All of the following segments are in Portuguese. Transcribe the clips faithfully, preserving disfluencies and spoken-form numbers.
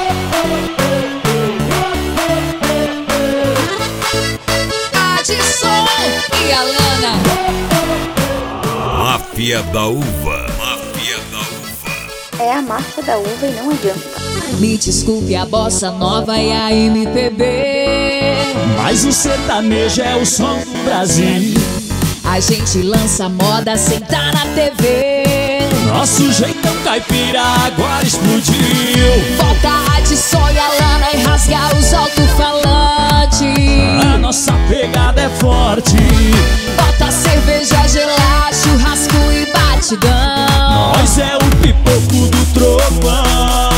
Adson e Alana. Máfia da Uva. Máfia da Uva. É a máfia da uva e não adianta. Me desculpe a bossa nova e a M P B, mas o sertanejo é o som do Brasil. a gente lança moda sem tá na T V. Nosso jeitão caipira agora explodiu. Volta Adson e Alana e rasga os alto-falantes. A nossa pegada é forte. Bota cerveja gelada, churrasco e batidão. Nós é o pipoco do trovão.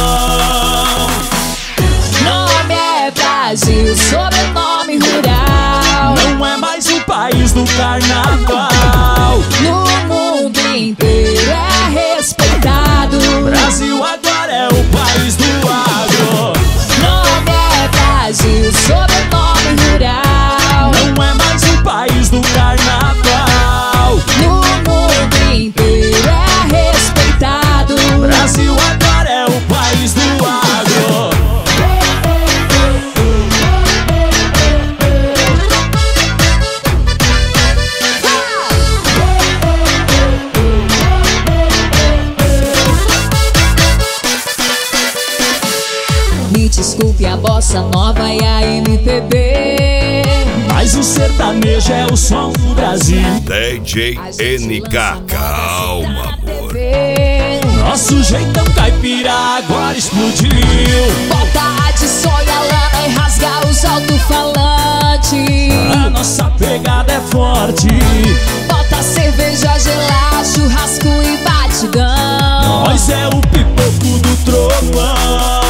Nome é Brasil, sobrenome rural. Não é mais o país do carnaval. No mundo inteiro é respeitado. Brasil agora é o país do agro. Nome é Brasil, sobrenome rural. Não é mais o país do carnaval. No mundo inteiro é respeitado. Brasil agora é o país do agro. Me desculpe a bossa nova e a M P B, mas o sertanejo é o som do Brasil. D J N K, calma, amor. Nosso jeitão caipira agora explodiu. Bota Adson e Alana e rasga os alto-falantes. A nossa pegada é forte. Bota cerveja gelada, churrasco e batidão. Nós é o pipoco do trovão.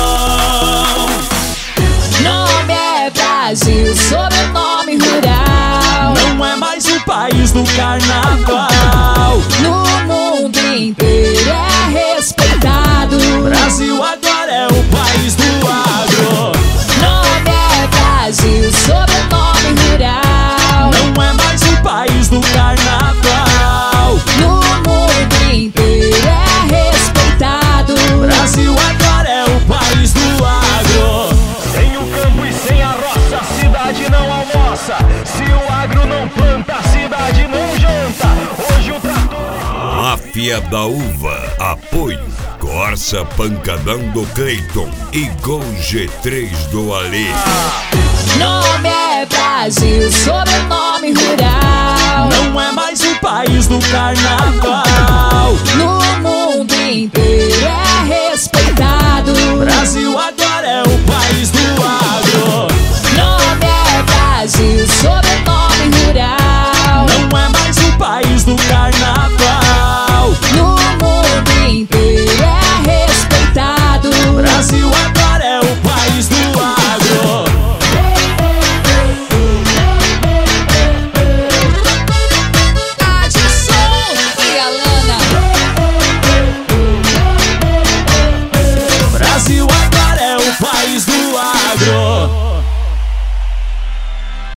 Nome é Brasil, sobrenome rural. Não é mais o país do carnaval. No mundo inteiro é respeitado. Brasil agora é o país do agro. Nome é Brasil, sobrenome rural. Não é mais o país do carnaval. No mundo inteiro é respeitado. Brasil agora é o país do agro. Sem o campo e sem a roça, a cidade não almoça. Se o agro não planta, a cidade não janta. Hoje o trator... Máfia da Uva. Apoio Corsa Pancadão do Cleiton e Gol G três do Alê. Nome é Brasil, sobrenome rural. Não é mais o país do carnaval. No mundo inteiro é respeitado.